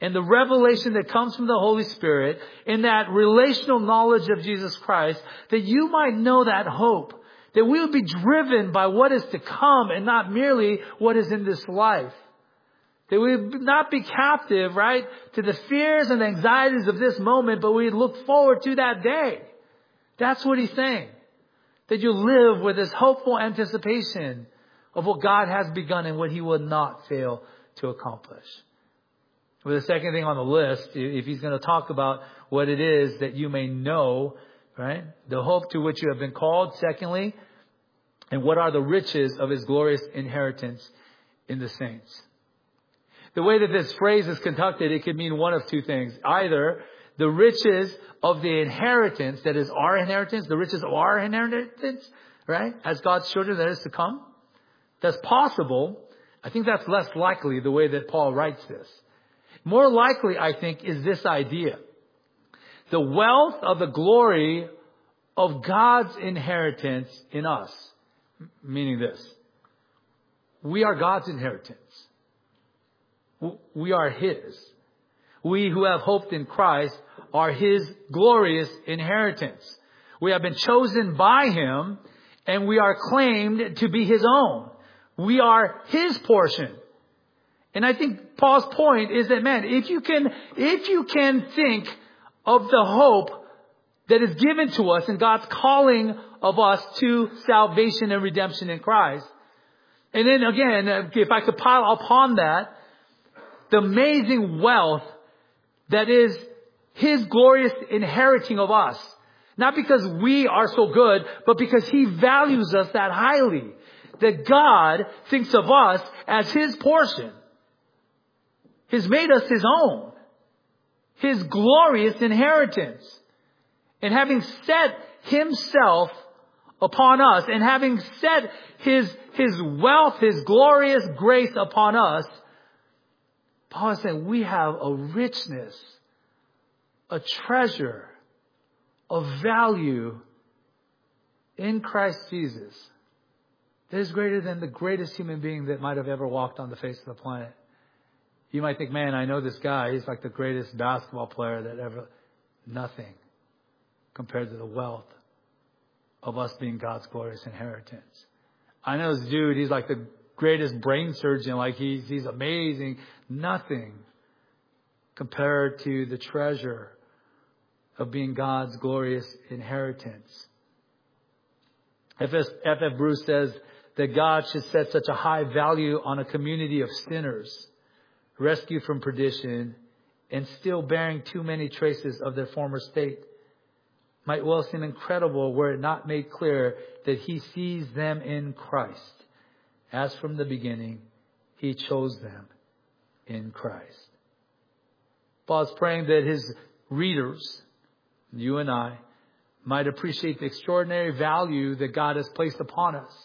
and the revelation that comes from the Holy Spirit in that relational knowledge of Jesus Christ, that you might know that hope, that we would be driven by what is to come and not merely what is in this life. That we would not be captive, right, to the fears and anxieties of this moment, but we look forward to that day. That's what he's saying. That you live with this hopeful anticipation of what God has begun and what he will not fail to accomplish. Well, the second thing on the list, if he's going to talk about what it is that you may know, right? The hope to which you have been called. Secondly, and what are the riches of his glorious inheritance in the saints? The way that this phrase is conducted, it could mean one of two things. Either the riches of the inheritance, that is our inheritance, the riches of our inheritance, right? As God's children that is to come. That's possible. I think that's less likely the way that Paul writes this. More likely, I think, is this idea. The wealth of the glory of God's inheritance in us. Meaning this. We are God's inheritance. We are his. We who have hoped in Christ are his glorious inheritance. We have been chosen by him and we are claimed to be his own. We are his portion. And I think Paul's point is that, man, if you can think of the hope that is given to us and God's calling of us to salvation and redemption in Christ. And then again, if I could pile upon that, the amazing wealth that is his glorious inheriting of us. Not because we are so good, but because he values us that highly. That God thinks of us as his portion. He's made us his own. His glorious inheritance. And having set himself upon us, and having set his wealth, his glorious grace upon us, Paul is saying we have a richness, a treasure, a value in Christ Jesus that is greater than the greatest human being that might have ever walked on the face of the planet. You might think, man, I know this guy. He's like the greatest basketball player that ever. Nothing compared to the wealth of us being God's glorious inheritance. I know this dude, he's like the greatest brain surgeon. Like he's amazing. Nothing compared to the treasure of being God's glorious inheritance. F.F. Bruce says that God should set such a high value on a community of sinners, rescued from perdition, and still bearing too many traces of their former state. Might well seem incredible were it not made clear that he sees them in Christ. As from the beginning, he chose them in Christ. Paul's praying that his readers, you and I, might appreciate the extraordinary value that God has placed upon us.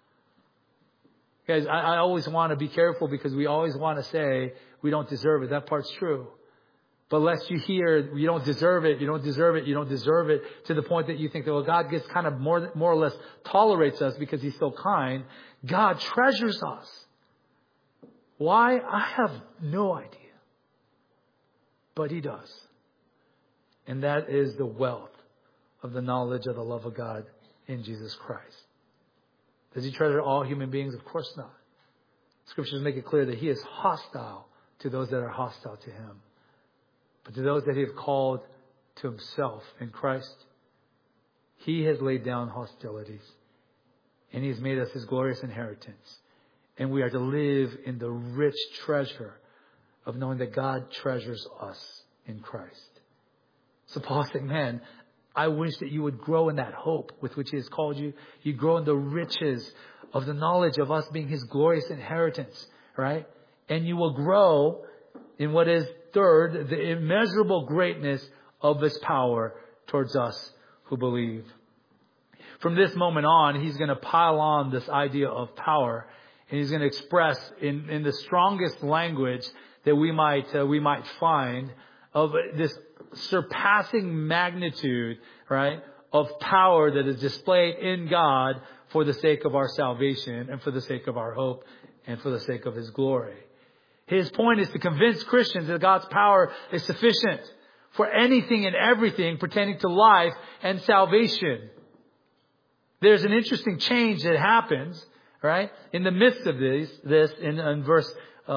Guys, I always want to be careful because we always want to say we don't deserve it. That part's true. But lest you hear, you don't deserve it, you don't deserve it, you don't deserve it, to the point that you think that, well, God gets kind of more or less tolerates us because he's so kind. God treasures us. Why? I have no idea. But he does. And that is the wealth of the knowledge of the love of God in Jesus Christ. Does he treasure all human beings? Of course not. Scriptures make it clear that he is hostile to those that are hostile to him. But to those that he has called to himself in Christ, he has laid down hostilities. And he has made us his glorious inheritance. And we are to live in the rich treasure of knowing that God treasures us in Christ. So Paul's saying, man, I wish that you would grow in that hope with which he has called you. You grow in the riches of the knowledge of us being his glorious inheritance, right? And you will grow in what is third, the immeasurable greatness of his power towards us who believe. From this moment on, he's going to pile on this idea of power, and he's going to express in the strongest language that we might find of this surpassing magnitude, right, of power that is displayed in God for the sake of our salvation and for the sake of our hope and for the sake of his glory. His point is to convince Christians that God's power is sufficient for anything and everything pertaining to life and salvation. There's an interesting change that happens, right, in the midst of this in verse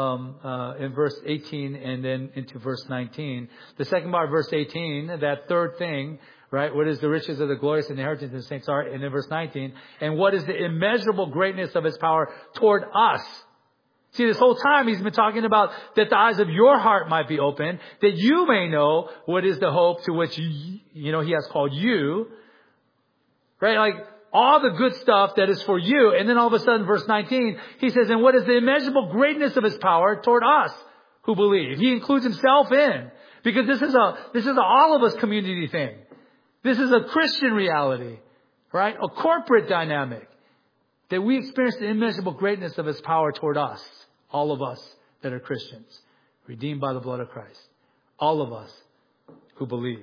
18 and then into verse 19. The second part of verse 18, that third thing, right, what is the riches of the glorious inheritance of the saints are, and in verse 19, and what is the immeasurable greatness of His power toward us. See, this whole time He's been talking about that the eyes of your heart might be open, that you may know what is the hope to which, He has called you. Right? Like all the good stuff that is for you. And then all of a sudden, verse 19, He says, and what is the immeasurable greatness of His power toward us who believe? He includes Himself in. Because this is a all of us community thing. This is a Christian reality. Right? A corporate dynamic. That we experience the immeasurable greatness of His power toward us. All of us that are Christians. Redeemed by the blood of Christ. All of us who believe.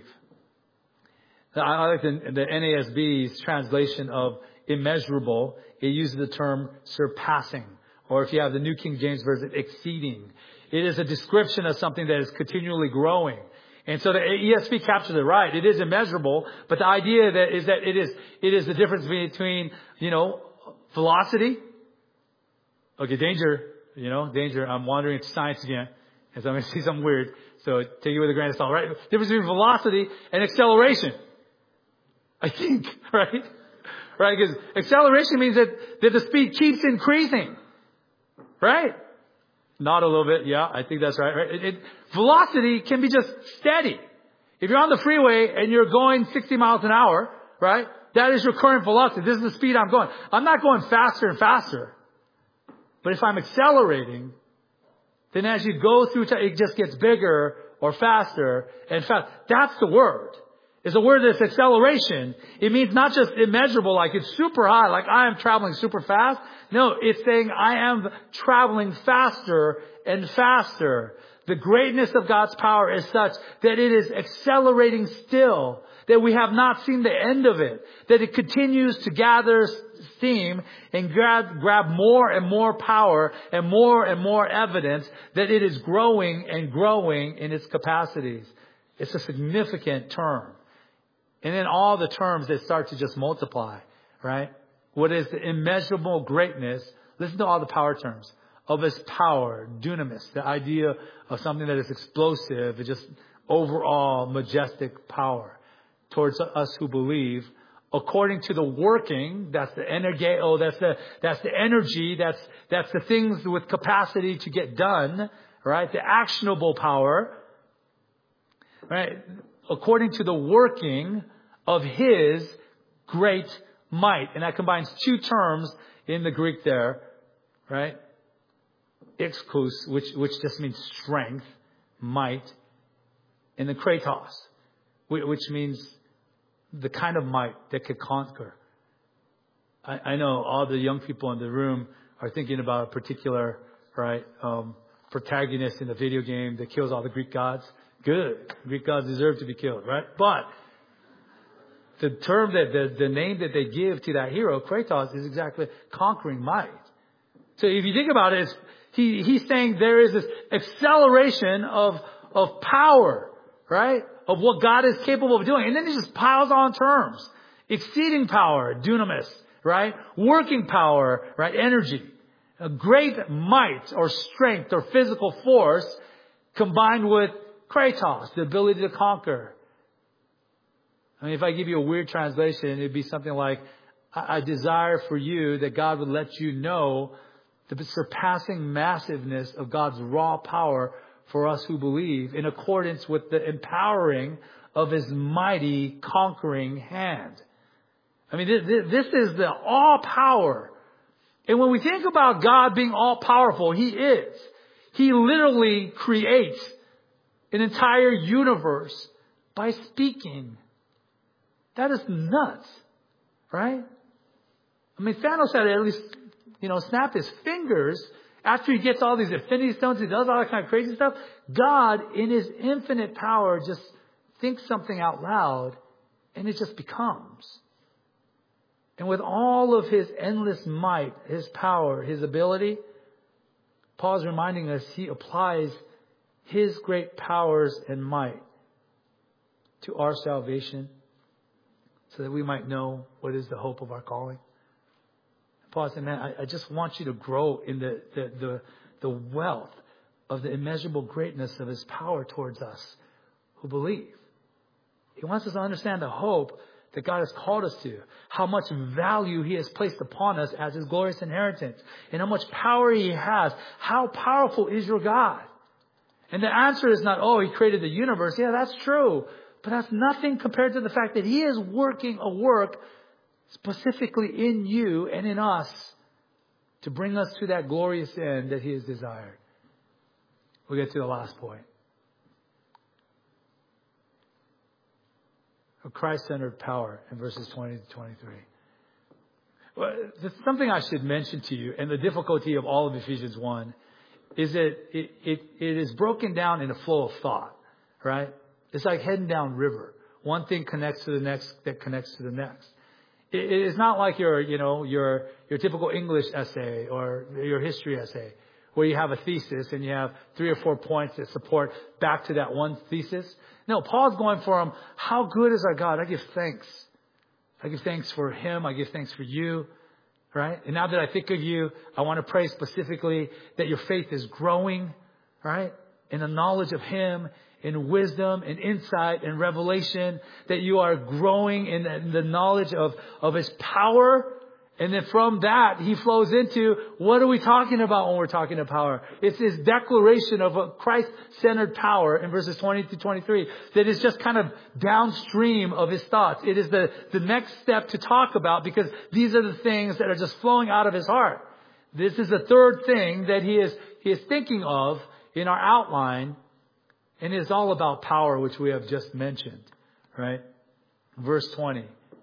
I like the NASB's translation of immeasurable. It uses the term surpassing. Or if you have the New King James Version, exceeding. It is a description of something that is continually growing. And so the ESV captures it right. It is immeasurable. But the idea is that it is the difference between, velocity. Okay, danger. Danger. I'm wandering into science again. And so I'm going to see something weird. So take it with a grain of salt, right? The difference between velocity and acceleration. I think, right? Right? Because acceleration means that the speed keeps increasing. Right? Not a little bit. Yeah, I think that's right. Velocity can be just steady. If you're on the freeway and you're going 60 miles an hour, right? That is your current velocity. This is the speed I'm going. I'm not going faster and faster. But if I'm accelerating, then as you go through time, it just gets bigger or faster and fast. That's the word. It's a word that's acceleration. It means not just immeasurable, like it's super high, like I am traveling super fast. No, it's saying I am traveling faster and faster. The greatness of God's power is such that it is accelerating still, that we have not seen the end of it, that it continues to gather steam and grab more and more power and more evidence that it is growing and growing in its capacities. It's a significant term. And then all the terms that start to just multiply, right? What is the immeasurable greatness? Listen to all the power terms. Of His power, dunamis, the idea of something that is explosive, just overall majestic power towards us who believe, according to the working, that's the energeo, that's the energy, that's the things with capacity to get done, right? The actionable power, right? According to the working of His great might. And that combines two terms in the Greek there, right? Exkous, which just means strength, might, and the kratos, which means the kind of might that could conquer. I know all the young people in the room are thinking about a particular, right, protagonist in the video game that kills all the Greek gods. Good. Greek gods deserve to be killed, right? But the term the name that they give to that hero, Kratos, is exactly conquering might. So if you think about it, he's saying there is this acceleration of power, right? Of what God is capable of doing. And then he just piles on terms. Exceeding power, dunamis, right? Working power, right? Energy. A great might or strength or physical force combined with kratos, the ability to conquer. I mean, if I give you a weird translation, it'd be something like, I desire for you that God would let you know the surpassing massiveness of God's raw power for us who believe in accordance with the empowering of His mighty conquering hand. I mean, this is the all power. And when we think about God being all powerful, He is. He literally creates an entire universe by speaking. That is nuts, right? I mean, Thanos had to at least, snap his fingers after he gets all these infinity stones. He does all that kind of crazy stuff. God, in His infinite power, just thinks something out loud and it just becomes. And with all of His endless might, His power, His ability, Paul's reminding us he applies his great powers and might to our salvation so that we might know what is the hope of our calling. Paul said, man, I just want you to grow in the wealth of the immeasurable greatness of his power towards us who believe. He wants us to understand the hope that God has called us to, how much value he has placed upon us as his glorious inheritance, and how much power he has. How powerful is your God? And the answer is not, oh, he created the universe. Yeah, that's true. But that's nothing compared to the fact that he is working a work specifically in you and in us to bring us to that glorious end that he has desired. We'll get to the last point. A Christ-centered power in verses 20 to 23. Well, there's something I should mention to you, and the difficulty of all of Ephesians 1 is that it is broken down in a flow of thought, right? It's like heading down river. One thing connects to the next that connects to the next. It is not like your typical English essay or your history essay where you have a thesis and you have 3 or 4 points that support back to that one thesis. No, Paul's going for him. How good is our God? I give thanks. I give thanks for him. I give thanks for you. Right? And now that I think of you, I want to pray specifically that your faith is growing, right? In the knowledge of him, in wisdom, in insight, in revelation, that you are growing in the knowledge of his power. And then from that, he flows into, what are we talking about when we're talking about power? It's his declaration of a Christ-centered power in verses 20 to 23 that is just kind of downstream of his thoughts. It is the next step to talk about because these are the things that are just flowing out of his heart. This is the third thing that he is thinking of in our outline, and it is all about power, which we have just mentioned, right? Verse 20.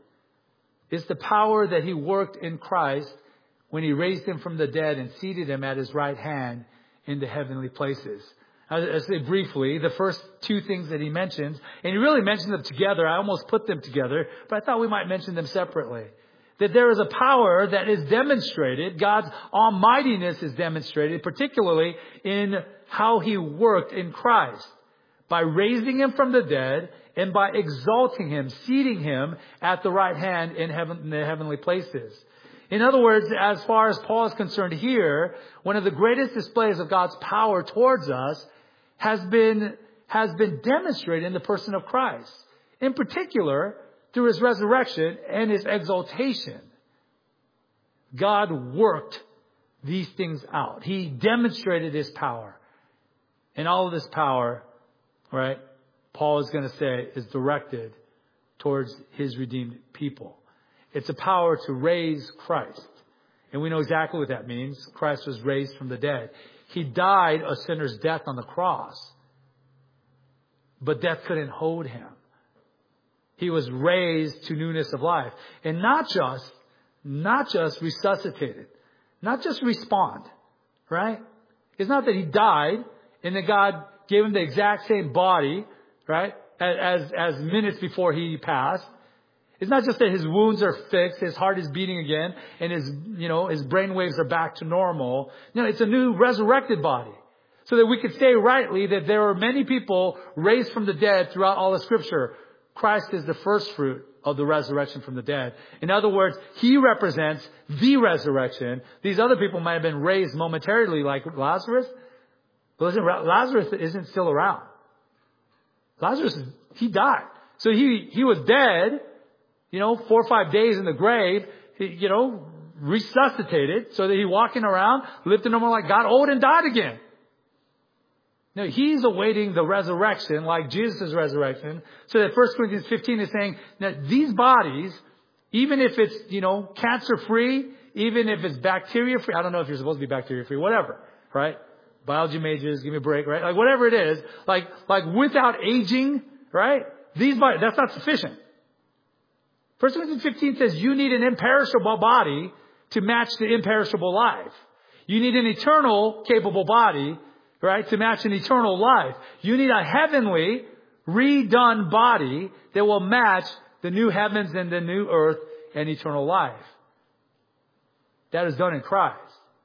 It's the power that he worked in Christ when he raised him from the dead and seated him at his right hand in the heavenly places. I'll say briefly, the first 2 things that he mentions, and he really mentioned them together. I almost put them together, but I thought we might mention them separately. That there is a power that is demonstrated. God's almightiness is demonstrated, particularly in how he worked in Christ. By raising him from the dead and by exalting him, seating him at the right hand in the heavenly places. In other words, as far as Paul is concerned here, one of the greatest displays of God's power towards us has been demonstrated in the person of Christ. In particular, through his resurrection and his exaltation. God worked these things out. He demonstrated his power. And all of this power, right, Paul is going to say, is directed towards his redeemed people. It's a power to raise Christ. And we know exactly what that means. Christ was raised from the dead. He died a sinner's death on the cross. But death couldn't hold him. He was raised to newness of life. And not just resuscitated. Not just respond. Right? It's not that he died and that God gave him the exact same body, right, as minutes before he passed. It's not just that his wounds are fixed, his heart is beating again, and his brain waves are back to normal. No, it's a new resurrected body. So that we could say rightly that there are many people raised from the dead throughout all of Scripture. Christ is the first fruit of the resurrection from the dead. In other words, he represents the resurrection. These other people might have been raised momentarily like Lazarus. But listen, Lazarus isn't still around. Lazarus, he died. So he was dead, 4 or 5 days in the grave, resuscitated so that he walking around, lived a normal life, got old and died again. Now, he's awaiting the resurrection like Jesus' resurrection. So that 1 Corinthians 15 is saying that these bodies, even if it's, cancer-free, even if it's bacteria-free, I don't know if you're supposed to be bacteria-free, whatever, right? Biology majors, give me a break, right? Like whatever it is, like without aging, right? These bodies, that's not sufficient. 1 Corinthians 15 says you need an imperishable body to match the imperishable life. You need an eternal capable body, right, to match an eternal life. You need a heavenly redone body that will match the new heavens and the new earth and eternal life. That is done in Christ.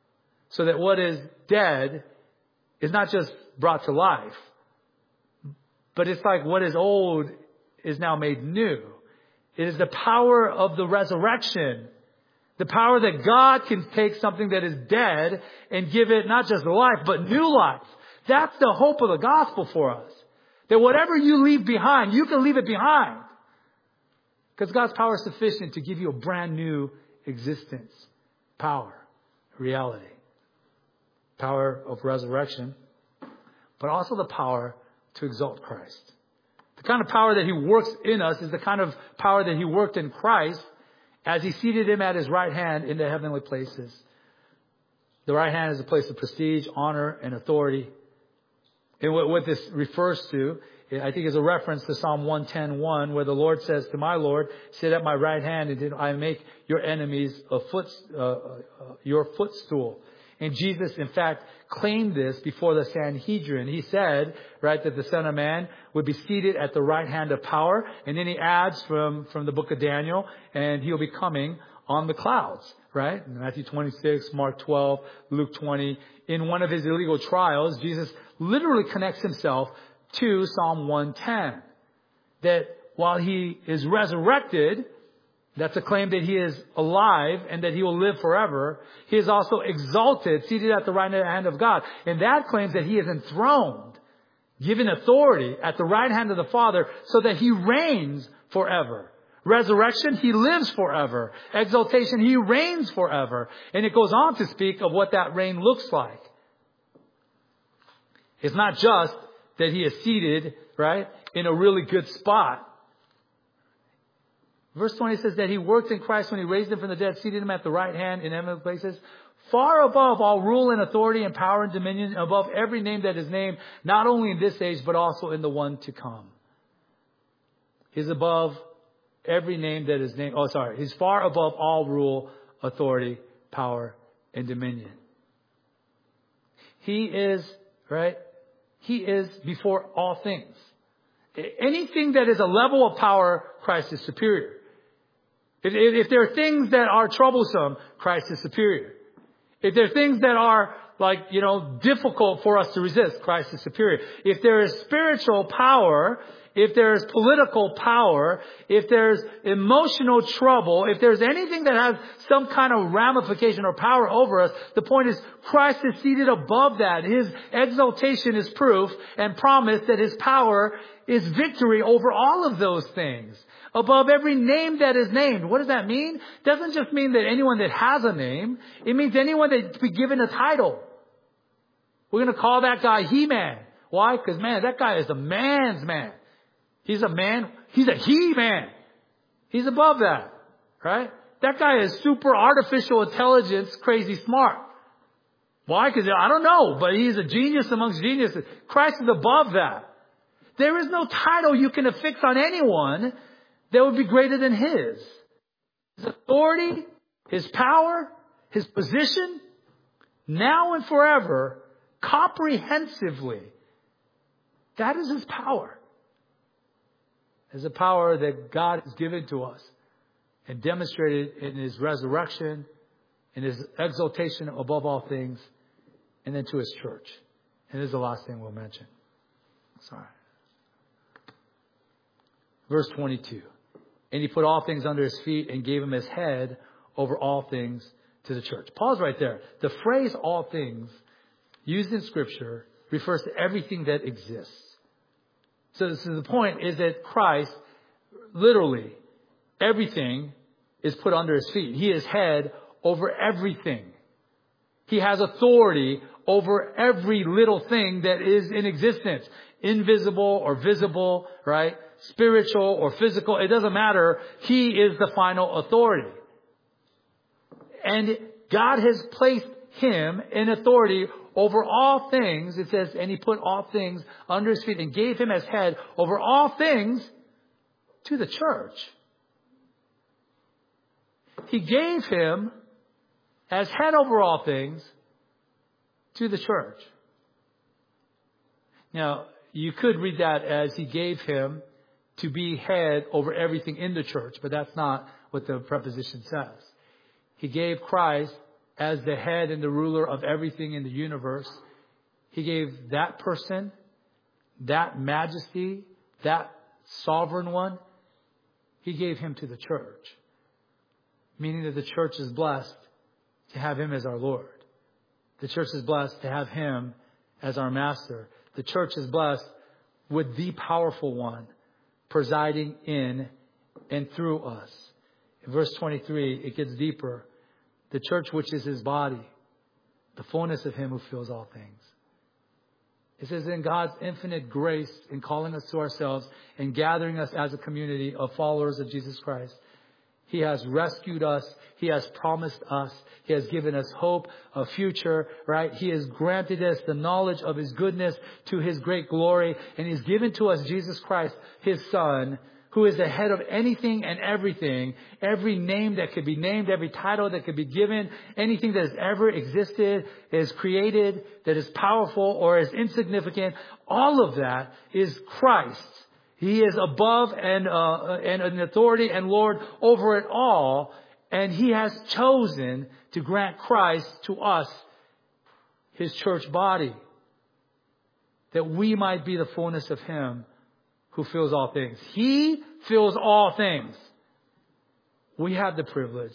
so that what is dead is not just brought to life, but it's like what is old is now made new. It is the power of the resurrection. The power that God can take something that is dead and give it not just life, but new life. That's the hope of the gospel for us. That whatever you leave behind, you can leave it behind. Because God's power is sufficient to give you a brand new existence. Power. Reality. Power of resurrection. But also the power to exalt Christ. The kind of power that He works in us is the kind of power that He worked in Christ as He seated Him at His right hand in the heavenly places. The right hand is a place of prestige, honor, and authority. And what this refers to, I think, is a reference to Psalm 110:1, where the Lord says to my Lord, sit at my right hand and I make your enemies your footstool. And Jesus, in fact, claimed this before the Sanhedrin. He said, right, that the Son of Man would be seated at the right hand of power. And then he adds from the book of Daniel, and He'll be coming on the clouds, right? In Matthew 26, Mark 12, Luke 20. In one of His illegal trials, Jesus literally connects Himself to Psalm 110. That while He is resurrected, that's a claim that He is alive and that He will live forever. He is also exalted, seated at the right hand of God. And that claims that He is enthroned, given authority at the right hand of the Father so that He reigns forever. Resurrection, He lives forever. Exaltation, He reigns forever. And it goes on to speak of what that reign looks like. It's not just that He is seated, right, in a really good spot. Verse 20 says that He worked in Christ when He raised Him from the dead, seated Him at the right hand in heavenly places, far above all rule and authority and power and dominion, above every name that is named, not only in this age, but also in the one to come. He's above every name that is named. He's far above all rule, authority, power, and dominion. He is, right? He is before all things. Anything that is a level of power, Christ is superior. If there are things that are troublesome, Christ is superior. If there are things that are difficult for us to resist, Christ is superior. If there is spiritual power, if there's political power, if there's emotional trouble, if there's anything that has some kind of ramification or power over us, the point is Christ is seated above that. His exaltation is proof and promise that His power is victory over all of those things. Above every name that is named. What does that mean? It doesn't just mean that anyone that has a name. It means anyone that be given a title. We're going to call that guy He-Man. Why? Because, man, that guy is a man's man. He's a man. He's a he-man. He's above that. Right? That guy is super artificial intelligence, crazy smart. Why? Because I don't know, but he's a genius amongst geniuses. Christ is above that. There is no title you can affix on anyone that would be greater than His. His authority, His power, His position, now and forever, comprehensively. That is His power. It's a power that God has given to us and demonstrated in His resurrection, in His exaltation above all things, and then to His church. And this is the last thing we'll mention. Sorry. Verse 22. And He put all things under His feet and gave Him as head over all things to the church. Pause right there. The phrase all things used in Scripture refers to everything that exists. So the point is that Christ, literally, everything is put under His feet. He is head over everything. He has authority over every little thing that is in existence. Invisible or visible, right? Spiritual or physical. It doesn't matter. He is the final authority. And God has placed Him in authority over all things. It says, and He put all things under His feet and gave Him as head over all things to the church. He gave Him as head over all things to the church. Now, you could read that as He gave Him to be head over everything in the church, but that's not what the preposition says. He gave Christ as the head and the ruler of everything in the universe, He gave that person, that majesty, that sovereign one, He gave Him to the church. Meaning that the church is blessed to have Him as our Lord. The church is blessed to have Him as our master. The church is blessed with the powerful one presiding in and through us. In verse 23, it gets deeper. The church, which is His body, the fullness of Him who fills all things. It says in God's infinite grace in calling us to ourselves and gathering us as a community of followers of Jesus Christ, He has rescued us. He has promised us. He has given us hope, a future, right? He has granted us the knowledge of His goodness to His great glory. And He's given to us Jesus Christ, His Son, who is the head of anything and everything, every name that could be named, every title that could be given, anything that has ever existed, is created, that is powerful or is insignificant. All of that is Christ. He is above and an authority and Lord over it all. And He has chosen to grant Christ to us, His church body, that we might be the fullness of Him who fills all things. He fills all things. We have the privilege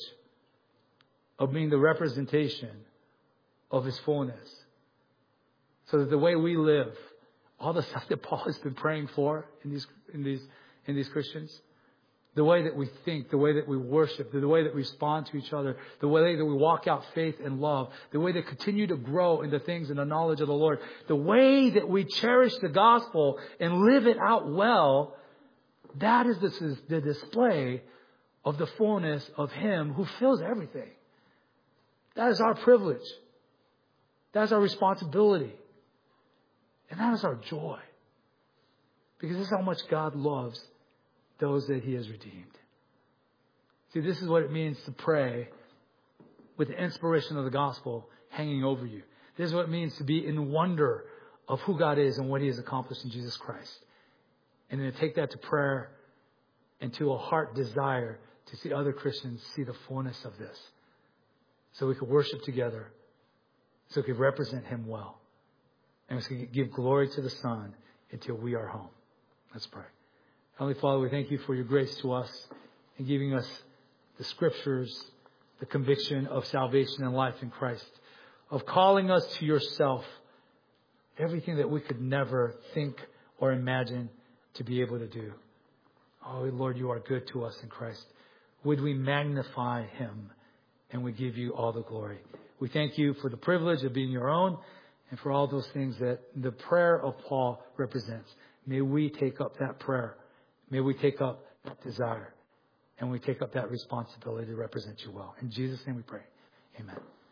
of being the representation of His fullness. So that the way we live, all the stuff that Paul has been praying for in these Christians, the way that we think, the way that we worship, the way that we respond to each other, the way that we walk out faith and love, the way that continue to grow in the things and the knowledge of the Lord, the way that we cherish the gospel and live it out well, that is the display of the fullness of Him who fills everything. That is our privilege. That is our responsibility. And that is our joy. Because this is how much God loves those that He has redeemed. See, this is what it means to pray with the inspiration of the gospel hanging over you. This is what it means to be in wonder of who God is and what He has accomplished in Jesus Christ. And then to take that to prayer and to a heart desire to see other Christians see the fullness of this. So we could worship together. So we could represent Him well. And we could give glory to the Son until we are home. Let's pray. Heavenly Father, we thank You for Your grace to us and giving us the Scriptures, the conviction of salvation and life in Christ, of calling us to Yourself, everything that we could never think or imagine to be able to do. Oh, Lord, You are good to us in Christ. Would we magnify Him and we give You all the glory. We thank You for the privilege of being Your own and for all those things that the prayer of Paul represents. May we take up that prayer. May we take up that desire. And we take up that responsibility to represent You well. In Jesus' name we pray. Amen.